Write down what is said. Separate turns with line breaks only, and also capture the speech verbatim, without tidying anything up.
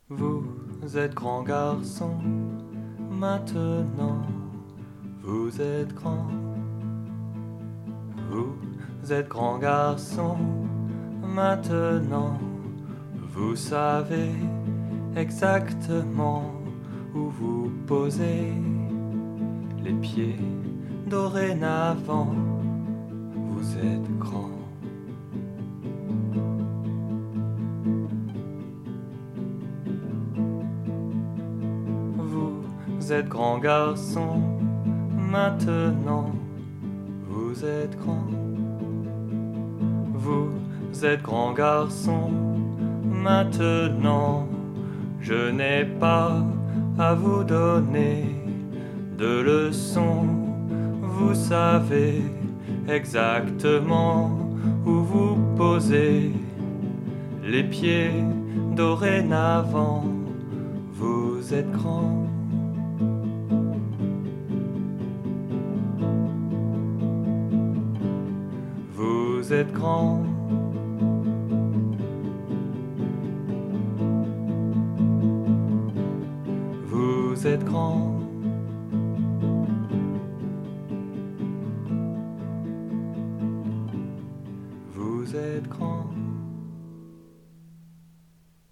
Vous êtes grand garçon, maintenant vous êtes grand. Vous êtes grand garçon, maintenant vous savez exactement où vous posez les pieds. Dorénavant, vous êtes grand. Vous êtes grand garçon, maintenant vous êtes grand. Vous êtes grand garçon, maintenant je n'ai pas à vous donner de leçons. Vous savez exactement où vous posez les pieds. Dorénavant, vous êtes grand. Vous êtes grand. Vous êtes grand. Vous êtes grand.